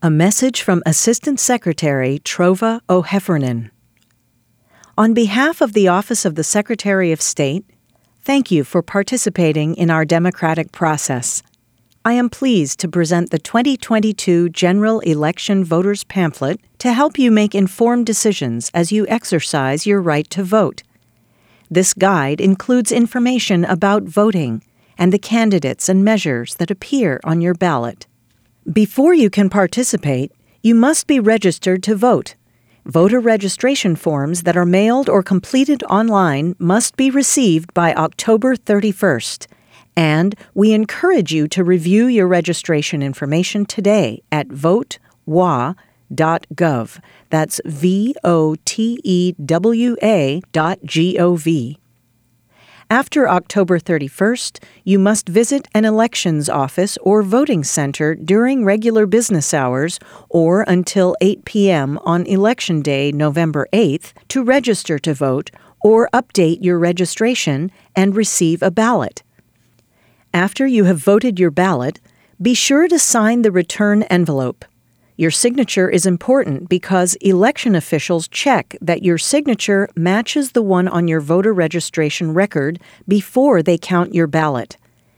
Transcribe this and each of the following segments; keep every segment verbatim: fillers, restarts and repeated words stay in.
A message from Assistant Secretary Trova O'Heffernan. On behalf of the Office of the Secretary of State, thank you for participating in our democratic process. I am pleased to present the twenty twenty-two General Election Voters Pamphlet to help you make informed decisions as you exercise your right to vote. This guide includes information about voting and the candidates and measures that appear on your ballot. Before you can participate, you must be registered to vote. Voter registration forms that are mailed or completed online must be received by October thirty-first, and we encourage you to review your registration information today at vote w a dot gov. That's V O T E W A dot G O V. After October thirty-first, you must visit an elections office or voting center during regular business hours or until eight p.m. on Election Day, November eighth, to register to vote or update your registration and receive a ballot. After you have voted your ballot, be sure to sign the return envelope. Your signature is important because election officials check that your signature matches the one on your voter registration record before they count your ballot.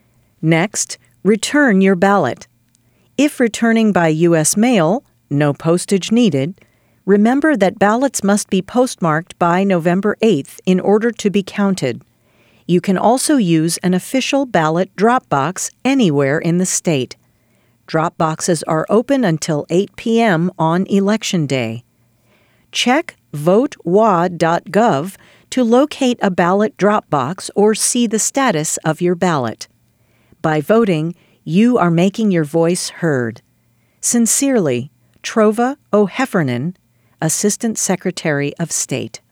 Next, return your ballot. If returning by U S mail, no postage needed, remember that ballots must be postmarked by November eighth in order to be counted. You can also use an official ballot drop box anywhere in the state. Drop boxes are open until eight p.m. on Election Day. Check vote w a dot gov to locate a ballot drop box or see the status of your ballot. By voting, you are making your voice heard. Sincerely, Trova O'Heffernan, Assistant Secretary of State.